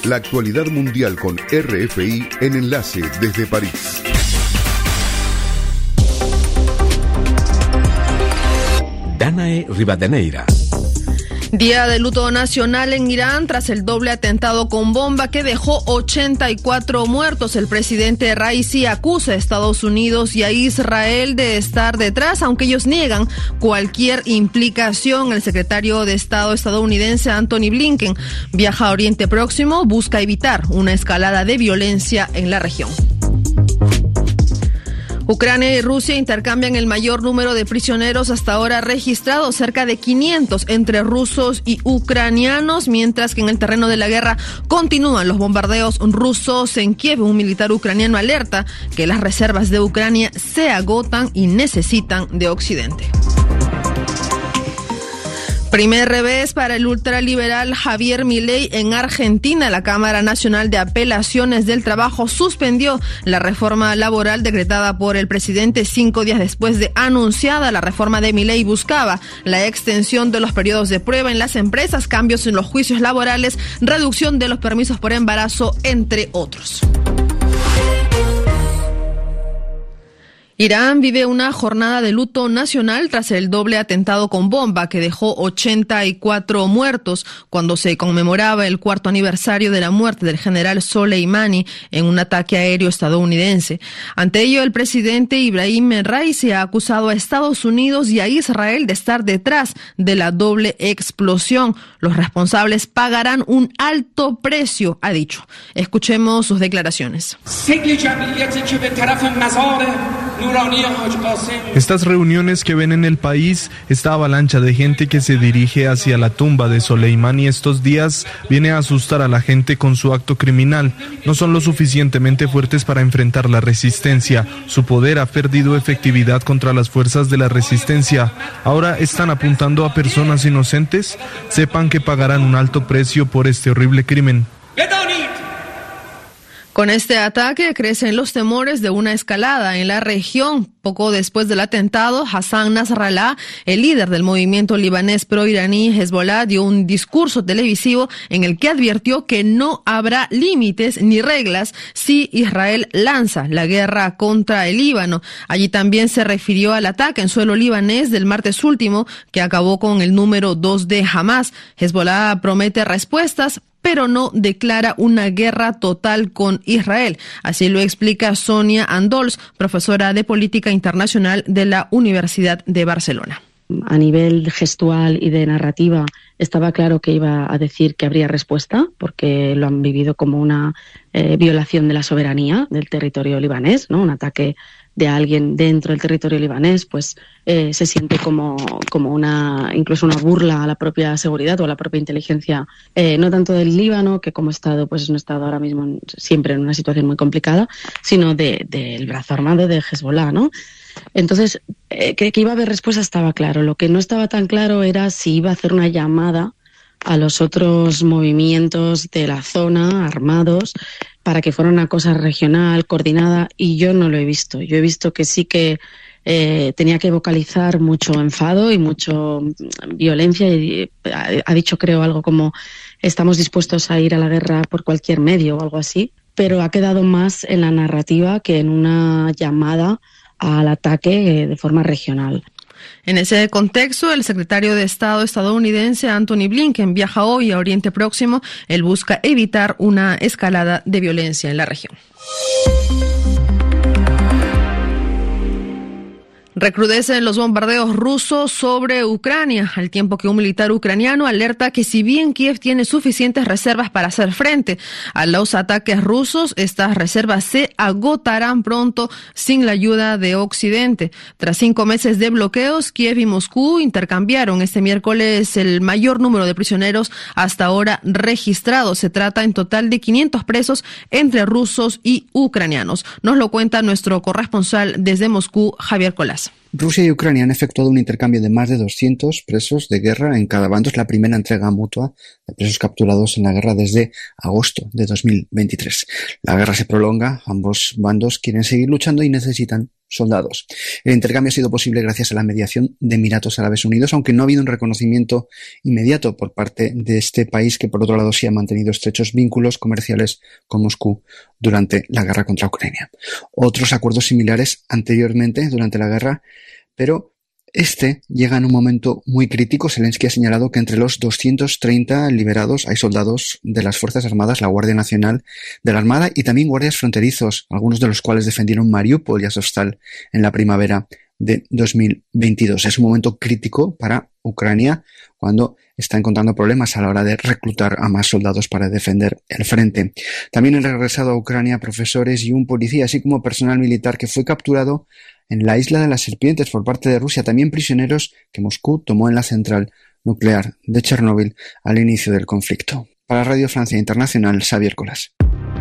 La actualidad mundial con RFI en Enlace desde París. Danae Rivadeneira. Día de luto nacional en Irán tras el doble atentado con bomba que dejó 84 muertos. El presidente Raisi acusa a Estados Unidos y a Israel de estar detrás, aunque ellos niegan cualquier implicación. El secretario de Estado estadounidense Antony Blinken viaja a Oriente Próximo, busca evitar una escalada de violencia en la región. Ucrania y Rusia intercambian el mayor número de prisioneros hasta ahora registrados, cerca de 500 entre rusos y ucranianos, mientras que en el terreno de la guerra continúan los bombardeos rusos en Kiev. Un militar ucraniano alerta que las reservas de Ucrania se agotan y necesitan de Occidente. Primer revés para el ultraliberal Javier Milei en Argentina. La Cámara Nacional de Apelaciones del Trabajo suspendió la reforma laboral decretada por el presidente 5 días después de anunciada. La reforma de Milei buscaba la extensión de los periodos de prueba en las empresas, cambios en los juicios laborales, reducción de los permisos por embarazo, entre otros. Irán vive una jornada de luto nacional tras el doble atentado con bomba que dejó 84 muertos cuando se conmemoraba el 4º aniversario de la muerte del general Soleimani en un ataque aéreo estadounidense. Ante ello, el presidente Ibrahim Raisi ha acusado a Estados Unidos y a Israel de estar detrás de la doble explosión. Los responsables pagarán un alto precio, ha dicho. Escuchemos sus declaraciones. Estas reuniones que ven en el país, esta avalancha de gente que se dirige hacia la tumba de Soleimani estos días, viene a asustar a la gente con su acto criminal. No son lo suficientemente fuertes para enfrentar la resistencia. Su poder ha perdido efectividad contra las fuerzas de la resistencia. Ahora están apuntando a personas inocentes. Sepan que pagarán un alto precio por este horrible crimen. Con este ataque crecen los temores de una escalada en la región. Poco después del atentado, Hassan Nasrallah, el líder del movimiento libanés pro-iraní Hezbollah, dio un discurso televisivo en el que advirtió que no habrá límites ni reglas si Israel lanza la guerra contra el Líbano. Allí también se refirió al ataque en suelo libanés del martes último, que acabó con el número 2 de Hamas. Hezbollah promete respuestas, pero no declara una guerra total con Israel. Así lo explica Sonia Andols, profesora de Política Internacional de la Universidad de Barcelona. A nivel gestual y de narrativa estaba claro que iba a decir que habría respuesta, porque lo han vivido como una violación de la soberanía del territorio libanés, ¿no? Un ataque de alguien dentro del territorio libanés, pues se siente como incluso una burla a la propia seguridad o a la propia inteligencia, no tanto del Líbano, que como Estado pues es un Estado ahora mismo siempre en una situación muy complicada, sino del brazo armado de Hezbollah, ¿no? Entonces, que iba a haber respuesta estaba claro. Lo que no estaba tan claro era si iba a hacer una llamada a los otros movimientos de la zona armados para que fuera una cosa regional, coordinada, y yo no lo he visto. Yo he visto que sí que tenía que vocalizar mucho enfado y mucho violencia, y ha dicho, creo, algo como estamos dispuestos a ir a la guerra por cualquier medio o algo así, pero ha quedado más en la narrativa que en una llamada al ataque de forma regional. En ese contexto, el secretario de Estado estadounidense Antony Blinken viaja hoy a Oriente Próximo. Él busca evitar una escalada de violencia en la región. Recrudecen los bombardeos rusos sobre Ucrania, al tiempo que un militar ucraniano alerta que si bien Kiev tiene suficientes reservas para hacer frente a los ataques rusos, estas reservas se agotarán pronto sin la ayuda de Occidente. Tras 5 meses de bloqueos, Kiev y Moscú intercambiaron este miércoles el mayor número de prisioneros hasta ahora registrados. Se trata en total de 500 presos entre rusos y ucranianos. Nos lo cuenta nuestro corresponsal desde Moscú, Javier Colás. Rusia y Ucrania han efectuado un intercambio de más de 200 presos de guerra en cada bando. Es la primera entrega mutua de presos capturados en la guerra desde agosto de 2023. La guerra se prolonga, ambos bandos quieren seguir luchando y necesitan soldados. El intercambio ha sido posible gracias a la mediación de Emiratos Árabes Unidos, aunque no ha habido un reconocimiento inmediato por parte de este país, que por otro lado sí ha mantenido estrechos vínculos comerciales con Moscú durante la guerra contra Ucrania. Otros acuerdos similares anteriormente durante la guerra, pero este llega en un momento muy crítico. Zelensky ha señalado que entre los 230 liberados hay soldados de las Fuerzas Armadas, la Guardia Nacional de la Armada y también guardias fronterizos, algunos de los cuales defendieron Mariupol y Azovstal en la primavera de 2022. Es un momento crítico para Ucrania cuando está encontrando problemas a la hora de reclutar a más soldados para defender el frente. También han regresado a Ucrania profesores y un policía, así como personal militar que fue capturado en la isla de las Serpientes por parte de Rusia, también prisioneros que Moscú tomó en la central nuclear de Chernóbil al inicio del conflicto. Para Radio Francia Internacional, Xavier Colas.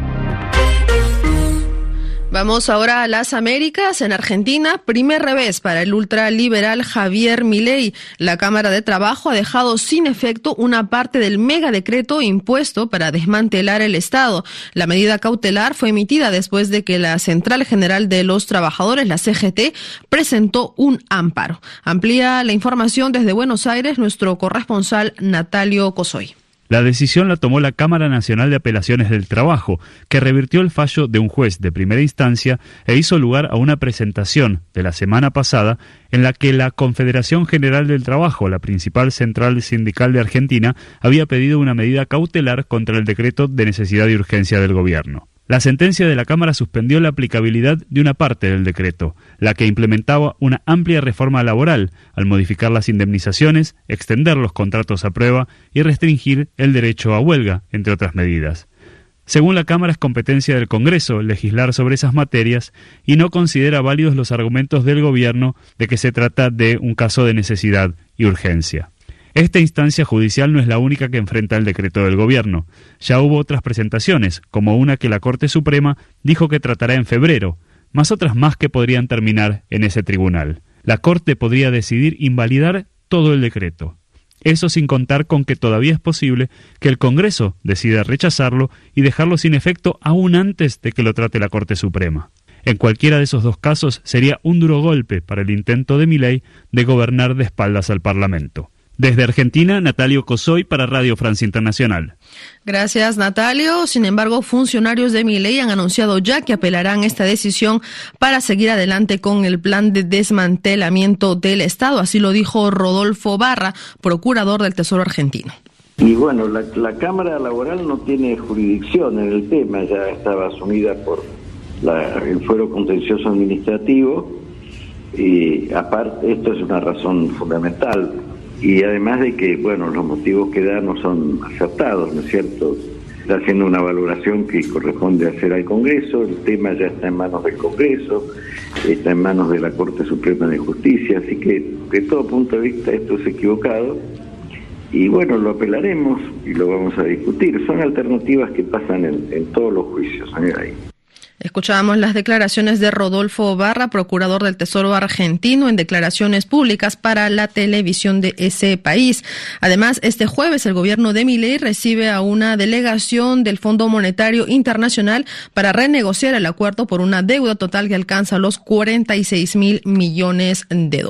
Vamos ahora a las Américas. En Argentina, primer revés para el ultraliberal Javier Milei. La Cámara de Trabajo ha dejado sin efecto una parte del megadecreto impuesto para desmantelar el Estado. La medida cautelar fue emitida después de que la Central General de los Trabajadores, la CGT, presentó un amparo. Amplía la información desde Buenos Aires nuestro corresponsal Natalio Cosoy. La decisión la tomó la Cámara Nacional de Apelaciones del Trabajo, que revirtió el fallo de un juez de primera instancia e hizo lugar a una presentación de la semana pasada en la que la Confederación General del Trabajo, la principal central sindical de Argentina, había pedido una medida cautelar contra el decreto de necesidad y urgencia del gobierno. La sentencia de la Cámara suspendió la aplicabilidad de una parte del decreto, la que implementaba una amplia reforma laboral, al modificar las indemnizaciones, extender los contratos a prueba y restringir el derecho a huelga, entre otras medidas. Según la Cámara, es competencia del Congreso legislar sobre esas materias y no considera válidos los argumentos del Gobierno de que se trata de un caso de necesidad y urgencia. Esta instancia judicial no es la única que enfrenta el decreto del gobierno. Ya hubo otras presentaciones, como una que la Corte Suprema dijo que tratará en febrero, más otras más que podrían terminar en ese tribunal. La Corte podría decidir invalidar todo el decreto. Eso sin contar con que todavía es posible que el Congreso decida rechazarlo y dejarlo sin efecto aún antes de que lo trate la Corte Suprema. En cualquiera de esos dos casos sería un duro golpe para el intento de Milei de gobernar de espaldas al Parlamento. Desde Argentina, Natalio Cosoy para Radio Francia Internacional. Gracias, Natalio. Sin embargo, funcionarios de Milei han anunciado ya que apelarán esta decisión para seguir adelante con el plan de desmantelamiento del Estado. Así lo dijo Rodolfo Barra, procurador del Tesoro argentino. Y bueno, la Cámara Laboral no tiene jurisdicción en el tema, ya estaba asumida por el Fuero Contencioso Administrativo, y aparte esto es una razón fundamental. Y además de que, bueno, los motivos que da no son acertados, ¿no es cierto? Está haciendo una valoración que corresponde hacer al Congreso, el tema ya está en manos del Congreso, está en manos de la Corte Suprema de Justicia, así que de todo punto de vista esto es equivocado. Y bueno, lo apelaremos y lo vamos a discutir. Son alternativas que pasan en todos los juicios, ahí. Escuchábamos las declaraciones de Rodolfo Barra, procurador del Tesoro argentino, en declaraciones públicas para la televisión de ese país. Además, este jueves el gobierno de Milei recibe a una delegación del Fondo Monetario Internacional para renegociar el acuerdo por una deuda total que alcanza los $46.000 millones.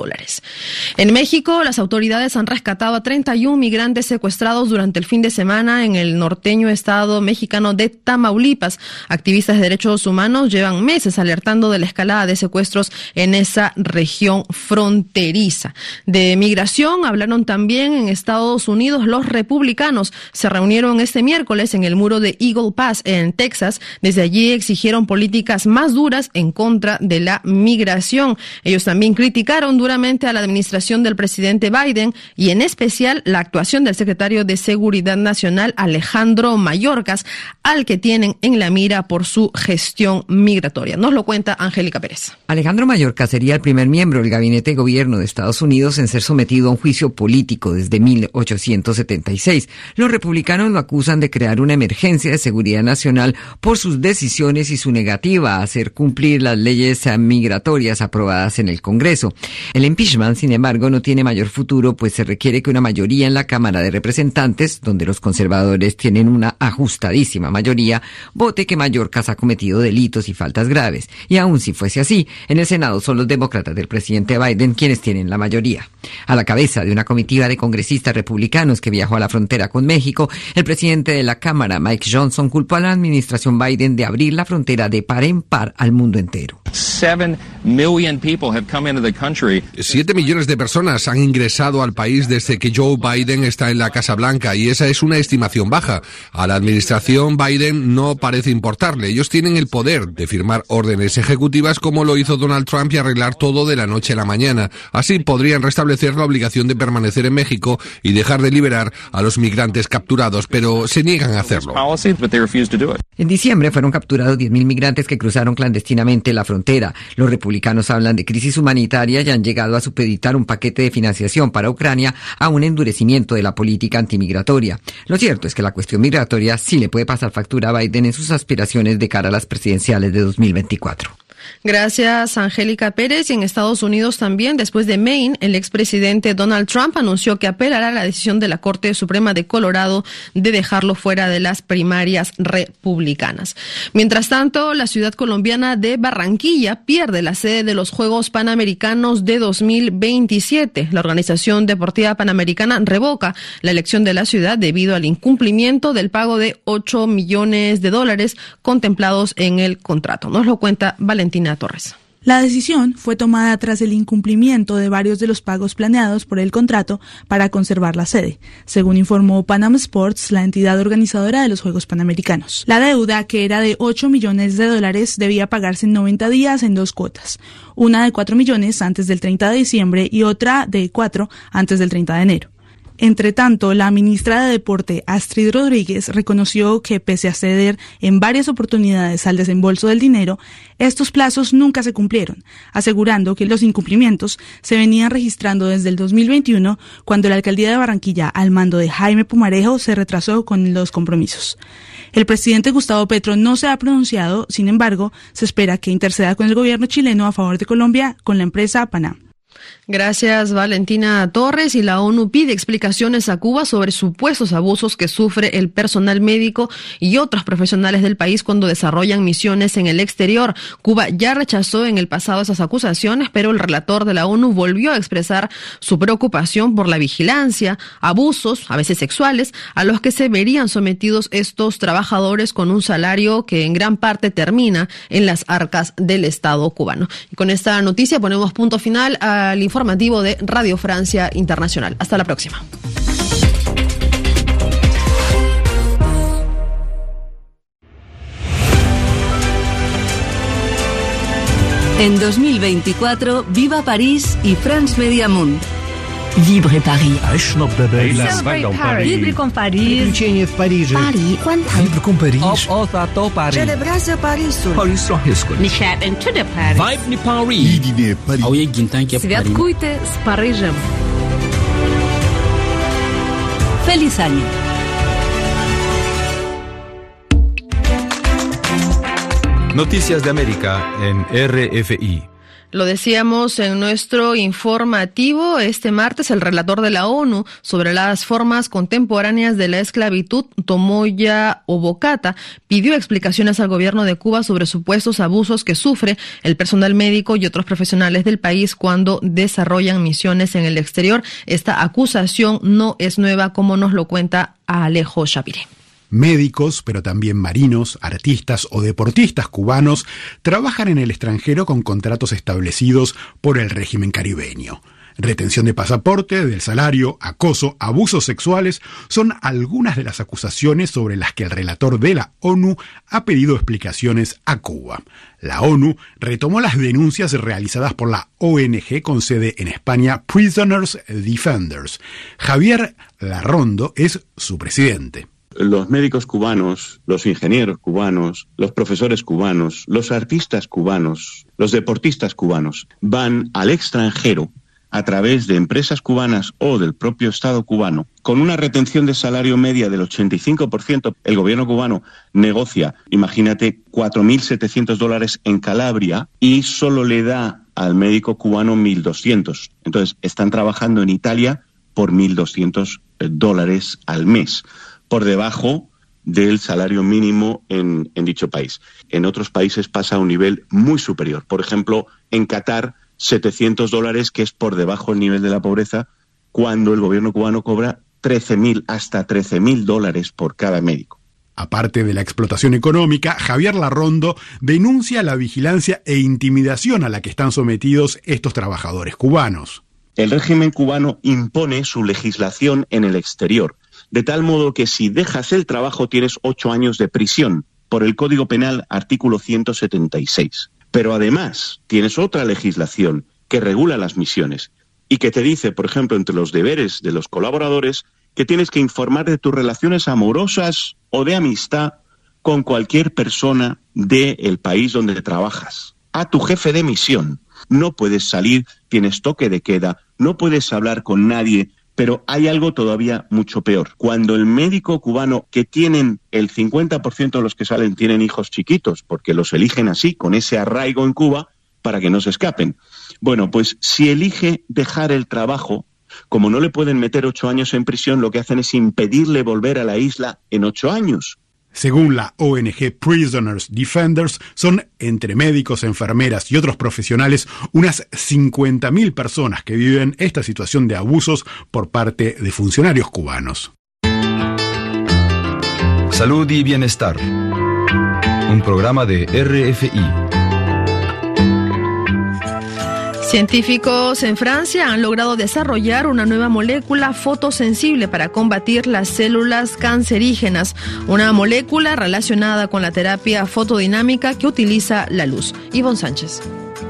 En México, las autoridades han rescatado a 31 migrantes secuestrados durante el fin de semana en el norteño estado mexicano de Tamaulipas. Activistas de derechos humanos llevan meses alertando de la escalada de secuestros en esa región fronteriza. De migración hablaron también en Estados Unidos los republicanos. Se reunieron este miércoles en el muro de Eagle Pass en Texas. Desde allí exigieron políticas más duras en contra de la migración. Ellos también criticaron duramente a la administración del presidente Biden y en especial la actuación del secretario de Seguridad Nacional Alejandro Mayorkas, al que tienen en la mira por su gestión presión migratoria. Nos lo cuenta Angélica Pérez. Alejandro Mayorkas sería el primer miembro del gabinete de gobierno de Estados Unidos en ser sometido a un juicio político desde 1876. Los republicanos lo acusan de crear una emergencia de seguridad nacional por sus decisiones y su negativa a hacer cumplir las leyes migratorias aprobadas en el Congreso. El impeachment, sin embargo, no tiene mayor futuro, pues se requiere que una mayoría en la Cámara de Representantes, donde los conservadores tienen una ajustadísima mayoría, vote que Mayorkas ha cometido delitos y faltas graves. Y aun si fuese así, en el Senado son los demócratas del presidente Biden quienes tienen la mayoría. A la cabeza de una comitiva de congresistas republicanos que viajó a la frontera con México, el presidente de la Cámara, Mike Johnson, culpó a la administración Biden de abrir la frontera de par en par al mundo entero. 7 millones de personas han ingresado al país desde que Joe Biden está en la Casa Blanca, y esa es una estimación baja. A la administración Biden no parece importarle. Ellos tienen el poder de firmar órdenes ejecutivas como lo hizo Donald Trump y arreglar todo de la noche a la mañana. Así podrían restablecer la obligación de permanecer en México y dejar de liberar a los migrantes capturados, pero se niegan a hacerlo. En diciembre fueron capturados 10.000 migrantes que cruzaron clandestinamente la frontera. Los republicanos hablan de crisis humanitaria y han llegado a supeditar un paquete de financiación para Ucrania a un endurecimiento de la política antimigratoria. Lo cierto es que la cuestión migratoria sí le puede pasar factura a Biden en sus aspiraciones de cara a las presidenciales de 2024. Gracias, Angélica Pérez. Y en Estados Unidos también, después de Maine, el expresidente Donald Trump anunció que apelará a la decisión de la Corte Suprema de Colorado de dejarlo fuera de las primarias republicanas. Mientras tanto, la ciudad colombiana de Barranquilla pierde la sede de los Juegos Panamericanos de 2027. La Organización Deportiva Panamericana revoca la elección de la ciudad debido al incumplimiento del pago de $8 millones contemplados en el contrato. Nos lo cuenta Valentina Torres. La decisión fue tomada tras el incumplimiento de varios de los pagos planeados por el contrato para conservar la sede, según informó Panam Sports, la entidad organizadora de los Juegos Panamericanos. La deuda, que era de $8 millones, debía pagarse en 90 días en 2 cuotas, una de 4 millones antes del 30 de diciembre y otra de 4 antes del 30 de enero. Entre tanto, la ministra de Deporte, Astrid Rodríguez, reconoció que pese a ceder en varias oportunidades al desembolso del dinero, estos plazos nunca se cumplieron, asegurando que los incumplimientos se venían registrando desde el 2021, cuando la alcaldía de Barranquilla, al mando de Jaime Pumarejo, se retrasó con los compromisos. El presidente Gustavo Petro no se ha pronunciado, sin embargo, se espera que interceda con el gobierno chileno a favor de Colombia con la empresa Panam. Gracias, Valentina Torres. Y la ONU pide explicaciones a Cuba sobre supuestos abusos que sufre el personal médico y otros profesionales del país cuando desarrollan misiones en el exterior. Cuba ya rechazó en el pasado esas acusaciones, pero el relator de la ONU volvió a expresar su preocupación por la vigilancia, abusos, a veces sexuales, a los que se verían sometidos estos trabajadores con un salario que en gran parte termina en las arcas del Estado cubano. Y con esta noticia ponemos punto final al informativo de Radio Francia Internacional. Hasta la próxima. En 2024, viva París y France Media Monde. Vibre Paris. Celebrate Paris. Vibre con Paris. Приключение в Париже. Paris. Vibre con Paris. Celebrase Parisul. Paris Roheskul. Nishat into the Paris. Vibe ni Paris. Idine Paris. Святкуйте с Парижем. Feliz año. Noticias de América en RFI. Lo decíamos en nuestro informativo, este martes el relator de la ONU sobre las formas contemporáneas de la esclavitud, Tomoya Obokata, pidió explicaciones al gobierno de Cuba sobre supuestos abusos que sufre el personal médico y otros profesionales del país cuando desarrollan misiones en el exterior. Esta acusación no es nueva, como nos lo cuenta Alejo Shapire. Médicos, pero también marinos, artistas o deportistas cubanos trabajan en el extranjero con contratos establecidos por el régimen caribeño. Retención de pasaporte, del salario, acoso, abusos sexuales son algunas de las acusaciones sobre las que el relator de la ONU ha pedido explicaciones a Cuba. La ONU retomó las denuncias realizadas por la ONG con sede en España, Prisoners Defenders. Javier Larrondo es su presidente. los médicos cubanos, los ingenieros cubanos, los profesores cubanos, los artistas cubanos, los deportistas cubanos van al extranjero a través de empresas cubanas o del propio Estado cubano, con una retención de salario media del 85%, el gobierno cubano negocia, imagínate, $4.700 en Calabria y solo le da al médico cubano 1.200. Entonces, están trabajando en Italia por $1.200 al mes, por debajo del salario mínimo en dicho país. En otros países pasa a un nivel muy superior. Por ejemplo, en Qatar, $700, que es por debajo del nivel de la pobreza, cuando el gobierno cubano cobra hasta $13.000 por cada médico. Aparte de la explotación económica, Javier Larrondo denuncia la vigilancia e intimidación a la que están sometidos estos trabajadores cubanos. El régimen cubano impone su legislación en el exterior, de tal modo que si dejas el trabajo tienes 8 años de prisión, por el Código Penal, artículo 176. Pero además tienes otra legislación que regula las misiones y que te dice, por ejemplo, entre los deberes de los colaboradores, que tienes que informar de tus relaciones amorosas o de amistad con cualquier persona del país donde trabajas. A tu jefe de misión. No puedes salir, tienes toque de queda, no puedes hablar con nadie, pero hay algo todavía mucho peor. Cuando el médico cubano, que tienen el 50% de los que salen tienen hijos chiquitos, porque los eligen así, con ese arraigo en Cuba, para que no se escapen. Bueno, pues si elige dejar el trabajo, como no le pueden meter 8 años en prisión, lo que hacen es impedirle volver a la isla en 8 años. Según la ONG Prisoners Defenders, son entre médicos, enfermeras y otros profesionales unas 50.000 personas que viven esta situación de abusos por parte de funcionarios cubanos. Salud y bienestar. Un programa de RFI. Científicos en Francia han logrado desarrollar una nueva molécula fotosensible para combatir las células cancerígenas, una molécula relacionada con la terapia fotodinámica que utiliza la luz. Ivonne Sánchez.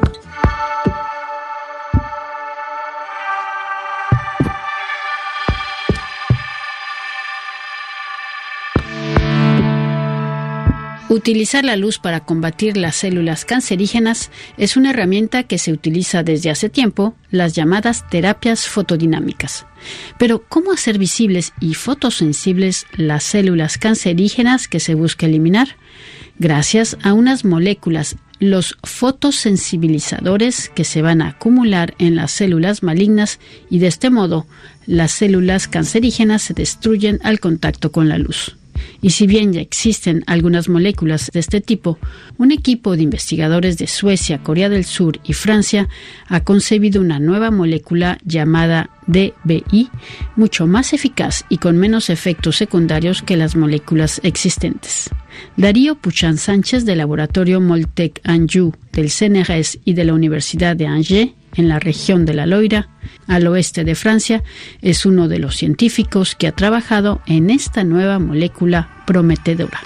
Utilizar la luz para combatir las células cancerígenas es una herramienta que se utiliza desde hace tiempo, las llamadas terapias fotodinámicas. Pero, ¿cómo hacer visibles y fotosensibles las células cancerígenas que se busca eliminar? Gracias a unas moléculas, los fotosensibilizadores, que se van a acumular en las células malignas y de este modo las células cancerígenas se destruyen al contacto con la luz. Y si bien ya existen algunas moléculas de este tipo, un equipo de investigadores de Suecia, Corea del Sur y Francia ha concebido una nueva molécula llamada DBI, mucho más eficaz y con menos efectos secundarios que las moléculas existentes. Darío Puchan Sánchez, del laboratorio Moltec Anjou del CNRS y de la Universidad de Angers, en la región de la Loira, al oeste de Francia, es uno de los científicos que ha trabajado en esta nueva molécula prometedora.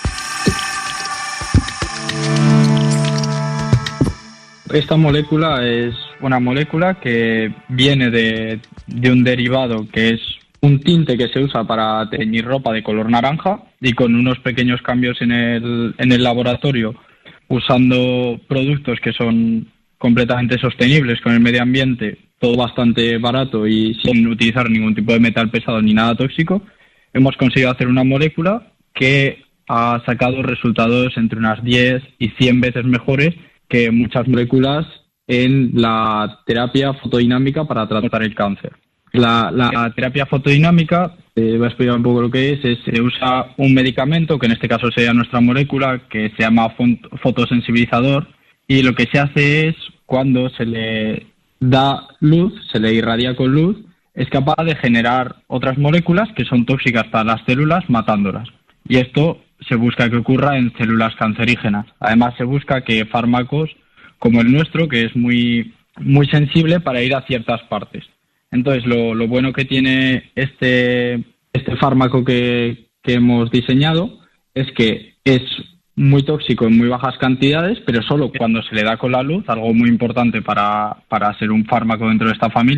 Esta molécula es una molécula que viene de un derivado que es un tinte que se usa para teñir ropa de color naranja, y con unos pequeños cambios en el laboratorio, usando productos que son completamente sostenibles con el medio ambiente, todo bastante barato y sin utilizar ningún tipo de metal pesado ni nada tóxico, hemos conseguido hacer una molécula que ha sacado resultados entre unas 10 y 100 veces mejores que muchas moléculas en la terapia fotodinámica para tratar el cáncer. La terapia fotodinámica, voy a explicar un poco lo que es, se usa un medicamento, que en este caso sería nuestra molécula, que se llama fotosensibilizador, y lo que se hace es, cuando se le da luz, se le irradia con luz, es capaz de generar otras moléculas que son tóxicas para las células, matándolas. Y esto se busca que ocurra en células cancerígenas. Además, se busca que fármacos como el nuestro, que es muy, muy sensible para ir a ciertas partes. Entonces, lo bueno que tiene este fármaco que hemos diseñado es que es muy tóxico en muy bajas cantidades, pero solo cuando se le da con la luz, algo muy importante para ser un fármaco dentro de esta familia.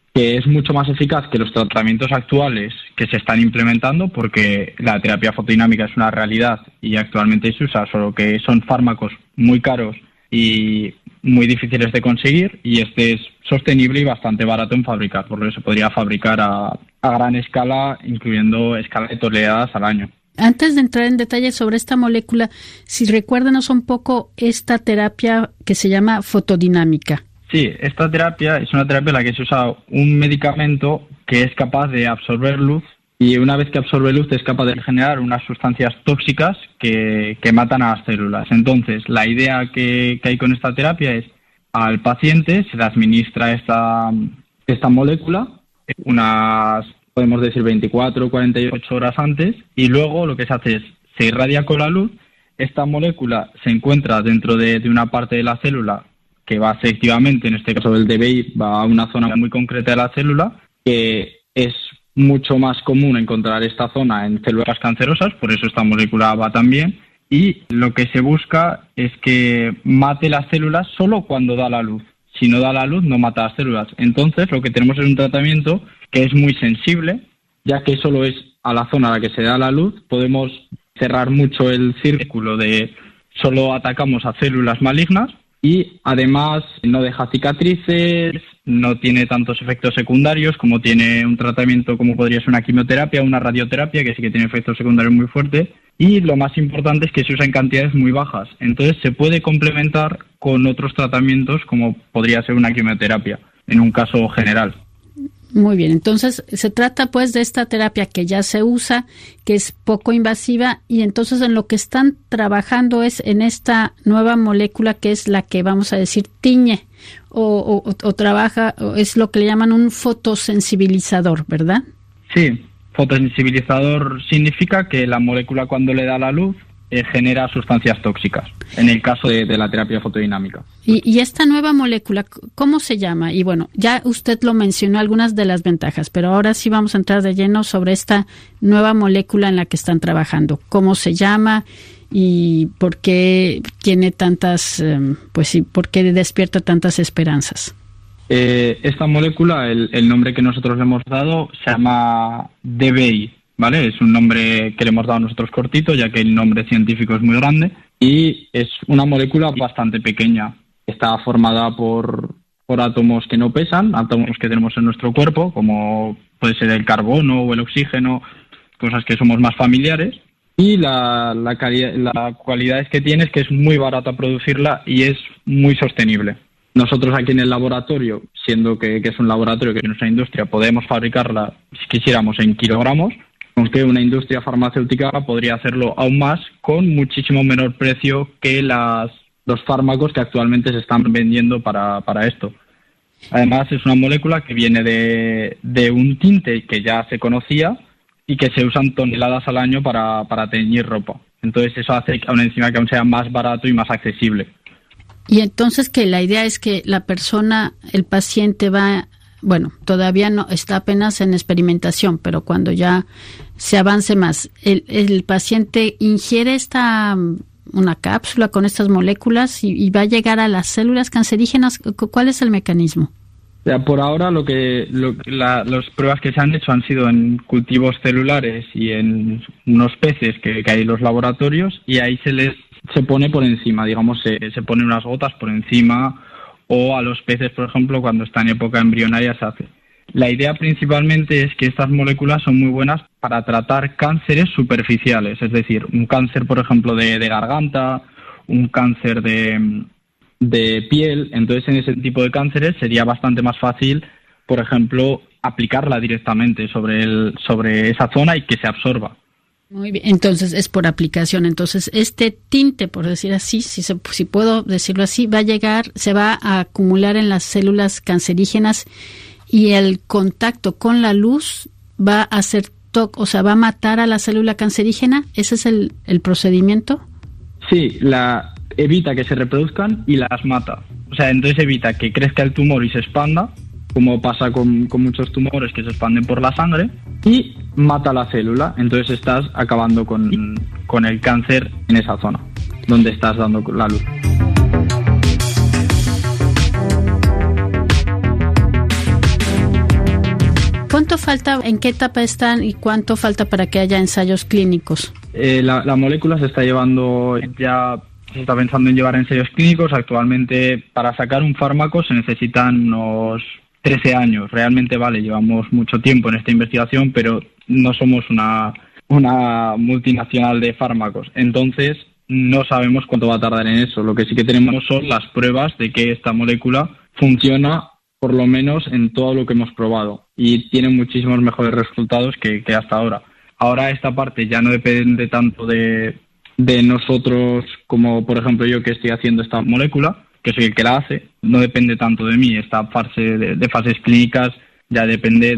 que es mucho más eficaz que los tratamientos actuales que se están implementando, porque la terapia fotodinámica es una realidad y actualmente se usa, solo que son fármacos muy caros y muy difíciles de conseguir, y este es sostenible y bastante barato en fabricar, por lo que se podría fabricar a gran escala, incluyendo escala de toneladas al año. Antes de entrar en detalle sobre esta molécula, si recuérdanos un poco esta terapia que se llama fotodinámica. Sí, esta terapia es una terapia en la que se usa un medicamento que es capaz de absorber luz, y una vez que absorbe luz es capaz de generar unas sustancias tóxicas que matan a las células. Entonces, la idea que hay con esta terapia es, al paciente se le administra esta molécula unas, podemos decir, 24 o 48 horas antes, y luego lo que se hace es, se irradia con la luz. Esta molécula se encuentra dentro de una parte de la célula que va selectivamente, en este caso del DBI, va a una zona muy concreta de la célula, que es mucho más común encontrar esta zona en células cancerosas, por eso esta molécula va también, y lo que se busca es que mate las células solo cuando da la luz. Si no da la luz, no mata las células. Entonces, lo que tenemos es un tratamiento que es muy sensible, ya que solo es a la zona a la que se da la luz. Podemos cerrar mucho el círculo de solo atacamos a células malignas, y además no deja cicatrices, no tiene tantos efectos secundarios como tiene un tratamiento como podría ser una quimioterapia o una radioterapia, que sí que tiene efectos secundarios muy fuertes, y lo más importante es que se usa en cantidades muy bajas. Entonces se puede complementar con otros tratamientos como podría ser una quimioterapia, en un caso general. Muy bien, entonces se trata pues de esta terapia que ya se usa, que es poco invasiva, y entonces en lo que están trabajando es en esta nueva molécula que es la que vamos a decir tiñe o trabaja, o es lo que le llaman un fotosensibilizador, ¿verdad? Sí, fotosensibilizador significa que la molécula cuando le da la luz genera sustancias tóxicas, en el caso de la terapia fotodinámica. Y esta nueva molécula, ¿cómo se llama? Y bueno, ya usted lo mencionó, algunas de las ventajas, pero ahora sí vamos a entrar de lleno sobre esta nueva molécula en la que están trabajando. ¿Cómo se llama y por qué tiene tantas, por qué despierta tantas esperanzas? Esta molécula, el nombre que nosotros le hemos dado se llama DBI, ¿vale? Es un nombre que le hemos dado nosotros cortito, ya que el nombre científico es muy grande, y es una molécula bastante pequeña. Está formada por átomos que no pesan, átomos que tenemos en nuestro cuerpo, como puede ser el carbono o el oxígeno, cosas que somos más familiares. Y la cualidad que tiene es que es muy barata producirla y es muy sostenible. Nosotros aquí en el laboratorio, siendo que es un laboratorio que es nuestra industria, podemos fabricarla, si quisiéramos, en kilogramos, aunque una industria farmacéutica podría hacerlo aún más con muchísimo menor precio que los fármacos que actualmente se están vendiendo para esto. Además, es una molécula que viene de un tinte que ya se conocía y que se usan toneladas al año para teñir ropa. Entonces eso hace a una enzima que aún sea más barato y más accesible. Y entonces que la idea es que la persona, el paciente va, bueno, todavía no está apenas en experimentación, pero cuando ya se avance más, el paciente ingiere una cápsula con estas moléculas y va a llegar a las células cancerígenas. ¿Cuál es el mecanismo? Por ahora las pruebas que se han hecho han sido en cultivos celulares y en unos peces que hay en los laboratorios, y ahí se pone por encima, digamos, se ponen unas gotas por encima, o a los peces, por ejemplo, cuando está en época embrionaria se hace. La idea principalmente es que estas moléculas son muy buenas para tratar cánceres superficiales, es decir, un cáncer, por ejemplo, de garganta, un cáncer de piel. Entonces, en ese tipo de cánceres sería bastante más fácil, por ejemplo, aplicarla directamente sobre esa zona y que se absorba. Muy bien, entonces es por aplicación. Entonces este tinte, por decir así, si puedo decirlo así, va a llegar, se va a acumular en las células cancerígenas, y el contacto con la luz va a hacer va a matar a la célula cancerígena. ¿Ese es el procedimiento? Sí, evita que se reproduzcan y las mata. O sea, entonces evita que crezca el tumor y se expanda, como pasa con muchos tumores que se expanden por la sangre, y mata la célula. Entonces estás acabando con el cáncer en esa zona donde estás dando la luz. ¿Cuánto falta, en qué etapa están y cuánto falta para que haya ensayos clínicos? La molécula se está llevando ya... Se está pensando en llevar ensayos clínicos. Actualmente, para sacar un fármaco se necesitan unos 13 años. Realmente, llevamos mucho tiempo en esta investigación, pero no somos una multinacional de fármacos. Entonces, no sabemos cuánto va a tardar en eso. Lo que sí que tenemos son las pruebas de que esta molécula funciona, por lo menos en todo lo que hemos probado, y tiene muchísimos mejores resultados que hasta ahora. Ahora esta parte ya no depende tanto de nosotros, como por ejemplo yo que estoy haciendo esta molécula, que soy el que la hace, no depende tanto de mí. Esta fase de fases clínicas ya depende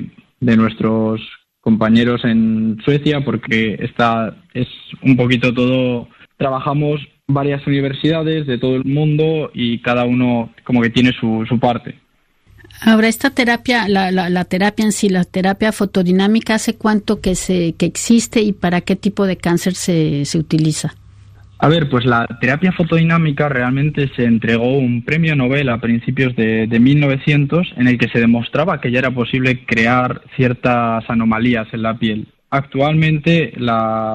de nuestros compañeros en Suecia, porque esta es un poquito todo, trabajamos varias universidades de todo el mundo y cada uno como que tiene su parte. Ahora, esta terapia, la terapia en sí, la terapia fotodinámica, ¿hace cuánto que existe y para qué tipo de cáncer se utiliza? A ver, pues la terapia fotodinámica realmente se entregó un premio Nobel a principios de 1900 en el que se demostraba que ya era posible crear ciertas anomalías en la piel. Actualmente la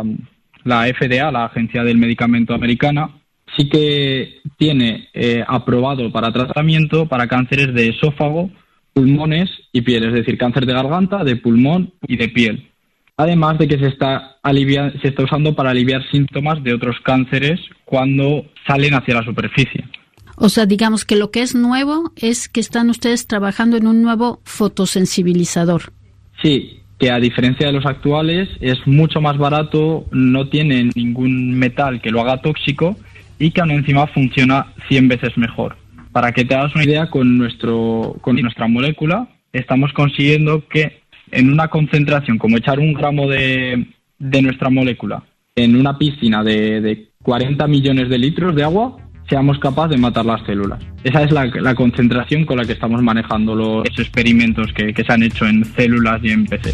FDA, la Agencia del Medicamento Americana, sí que tiene aprobado para tratamiento para cánceres de esófago, pulmones y piel, es decir, cáncer de garganta, de pulmón y de piel. Además de que se está usando para aliviar síntomas de otros cánceres cuando salen hacia la superficie. O sea, digamos que lo que es nuevo es que están ustedes trabajando en un nuevo fotosensibilizador. Sí, que a diferencia de los actuales es mucho más barato, no tiene ningún metal que lo haga tóxico y que aún encima funciona 100 veces mejor. Para que te hagas una idea, con nuestra molécula estamos consiguiendo que en una concentración, como echar 1 gramo de nuestra molécula en una piscina de 40 millones de litros de agua, seamos capaces de matar las células. Esa es la concentración con la que estamos manejando los experimentos que se han hecho en células y en PC.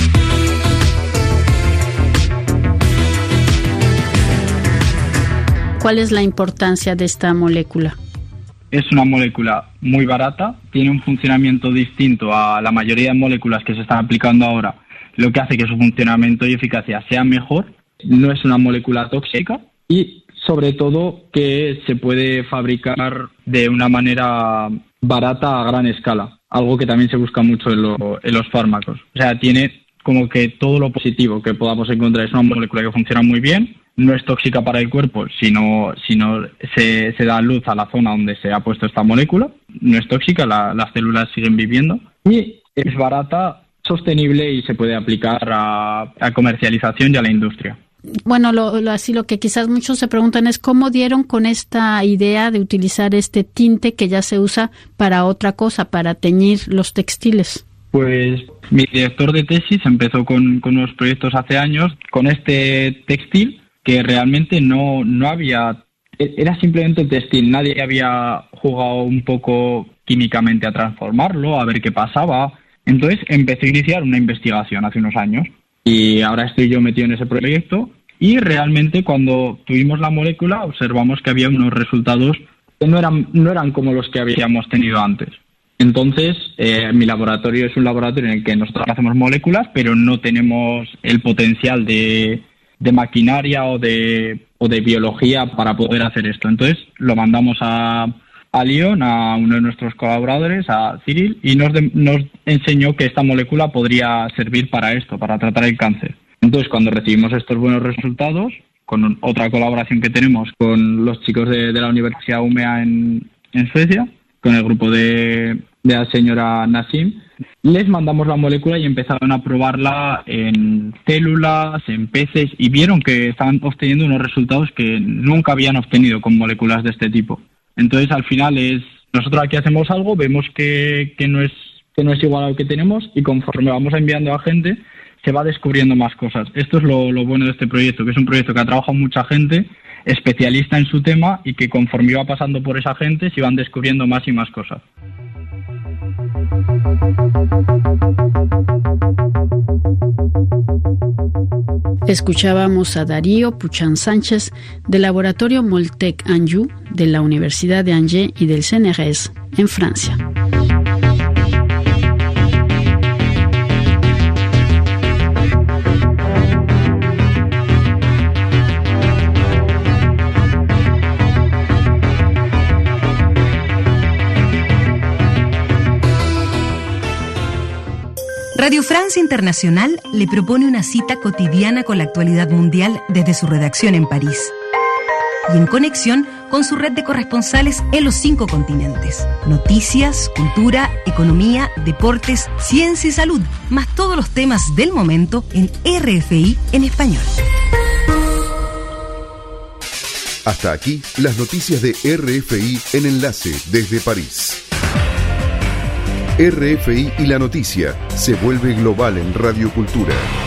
¿Cuál es la importancia de esta molécula? Es una molécula muy barata, tiene un funcionamiento distinto a la mayoría de moléculas que se están aplicando ahora, lo que hace que su funcionamiento y eficacia sea mejor. No es una molécula tóxica y, sobre todo, que se puede fabricar de una manera barata a gran escala, algo que también se busca mucho en los fármacos. O sea, tiene como que todo lo positivo que podamos encontrar. Es una molécula que funciona muy bien, no es tóxica para el cuerpo, sino se da luz a la zona donde se ha puesto esta molécula, no es tóxica, las células siguen viviendo y es barata, sostenible y se puede aplicar a comercialización y a la industria. Bueno, lo que quizás muchos se preguntan es cómo dieron con esta idea de utilizar este tinte que ya se usa para otra cosa, para teñir los textiles. Pues mi director de tesis empezó con unos proyectos hace años con este textil que realmente no había, era simplemente textil, nadie había jugado un poco químicamente a transformarlo, a ver qué pasaba. Entonces empecé a iniciar una investigación hace unos años y ahora estoy yo metido en ese proyecto y realmente cuando tuvimos la molécula observamos que había unos resultados que no eran como los que habíamos tenido antes. Entonces, mi laboratorio es un laboratorio en el que nosotros hacemos moléculas, pero no tenemos el potencial de maquinaria o de biología para poder hacer esto. Entonces, lo mandamos a Lyon, a uno de nuestros colaboradores, a Cyril, y nos enseñó que esta molécula podría servir para esto, para tratar el cáncer. Entonces, cuando recibimos estos buenos resultados, con otra colaboración que tenemos con los chicos de la Universidad Umea en Suecia, con el grupo de la señora Nassim, les mandamos la molécula y empezaron a probarla en células, en peces, y vieron que estaban obteniendo unos resultados que nunca habían obtenido con moléculas de este tipo. Entonces, al final nosotros aquí hacemos algo, vemos que no es igual a lo que tenemos, y conforme vamos enviando a gente, se va descubriendo más cosas. Esto es lo bueno de este proyecto, que es un proyecto que ha trabajado mucha gente, especialista en su tema, y que conforme iba pasando por esa gente, se iban descubriendo más y más cosas. Escuchábamos a Darío Puchán Sánchez del laboratorio Moltec Anjou de la Universidad de Angers y del CNRS en Francia. Radio France Internacional le propone una cita cotidiana con la actualidad mundial desde su redacción en París y en conexión con su red de corresponsales en los 5 continentes. Noticias, cultura, economía, deportes, ciencia y salud, más todos los temas del momento en RFI en español. Hasta aquí las noticias de RFI en Enlace desde París. RFI y la noticia se vuelve global en Radio Cultura.